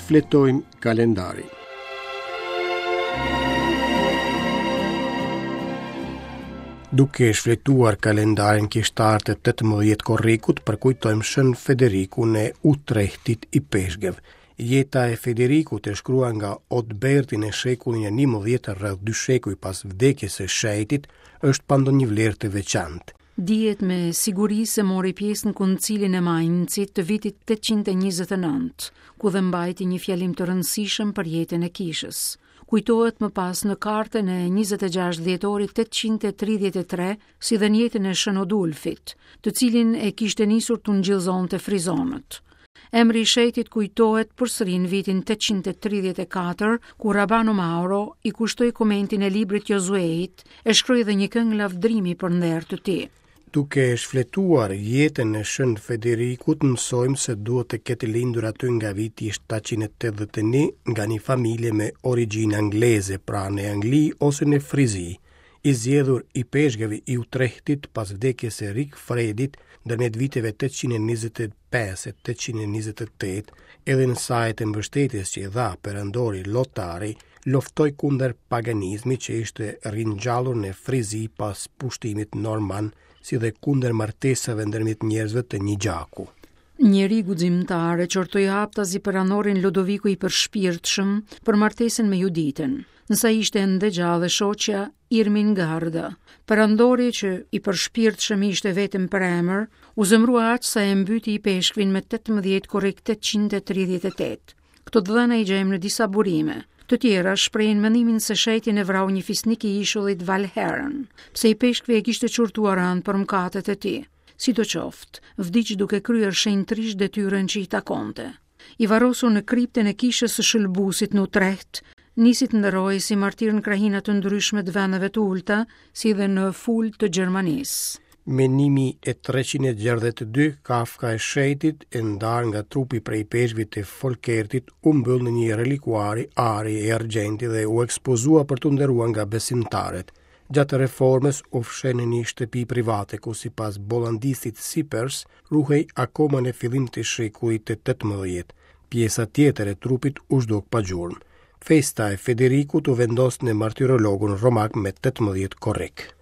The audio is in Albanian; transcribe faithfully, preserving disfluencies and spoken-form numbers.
fletojmë kalendarin. Duke shfletuar kalendarin kishtarë të tetëmbëdhjetë korrikut, përkujtojmë shën Federikun e Utrechtit i peshqeve. Jeta e Federikut e shkruar nga Odbertin e shekullin e njëmbëdhjetë rreth dy shekuj pas vdekjes së shejtit, është pa ndonjë vlerë të veçantë. Dihet me siguri se mori pjesë në Koncilin e Mainzit të vitit tetëqind e njëzet e nëntë, ku dhe mbajti një fjalim të rëndësishëm për jetën e kishës. Kujtohet më pas në kartën e njëzet e gjashtë dhjetorit tetëqind e tridhjetë e tre, si dhe njetën e Shën Odulfit, të cilin e kishte nisur të ngjillëzonte frizonët. Emri i shejtit kujtohet përsëri në vitin tetëqind e tridhjetë e katër, ku Rabano Mauro i kushtoi komentin e librit Josueit, e shkroi dhe një këngë lavdrimi për nder të tij. Duke shfletuar jetën e shën Federikut, mësojmë se duhet të ketë lindur aty nga viti shtatëqind e tetëdhjetë e një nga një familje me origjinë angleze, pra në Angli ose në Frizi, i zgjedhur i peshqeve i Utrechtit pas vdekjes së Rik Fredit ndërmjet viteve tetëqind e njëzet e pesë e tetëqind e njëzet e tetë, edhe në sajt e mbështetjes që i dha perandori Lotari, loftoi kundër paganizmit që ishte ringjallur në Frizi pas pushtimit norman, si dhe kundër martesave ndërmjet njerëzve të një gjaku. Njeri guximtar e qortoi haptazi perandorin Lodoviku i përshpirtshëm për martesën me Juditën, nësa ishte ende gjallë shoqja Irmingarda. Perandori që i përshpirtshëm ishte vetëm për emër, u zemrua aq sa e mbyti i peshkvin me tetëmbëdhjetë korrik tetëqind e tridhjetë e tetë. Këto dhëna i gjejmë në disa burime. Të tjera shprehin mendimin se shejtin e vrau një fisnik i ishullit Valheren, pse i peshkvi e kishte qurtuar anë për mëkatet e tij. Sidoqoftë, vdiq duke kryer shenjtërisht detyrën që i takonte. I varrosur në kripten e kishës së shëlbusit në Utrecht, nisi të ndërrojë si martir në krahina të ndryshme të vendeve të ulta, si dhe në ful të Gjermanisë. Menimi e treqind e gjashtëdhjetë e dy, kafka e shejtit e ndar nga trupi prej peshqvit të Folkertit u mbyll në një relikuari ari e argjenti dhe u ekspozua për të nderuar nga besimtarët. Gjatë reformës u fsheh në një shtëpi private ku sipas bollandistit Sipers ruhej akoma në fillim të shekullit të tetëmbëdhjetë. Pjesa tjetër e trupit u zhduk pa gjurmë. Festa e Federikut u vendos në martirologun romak me tetëmbëdhjetë korrik.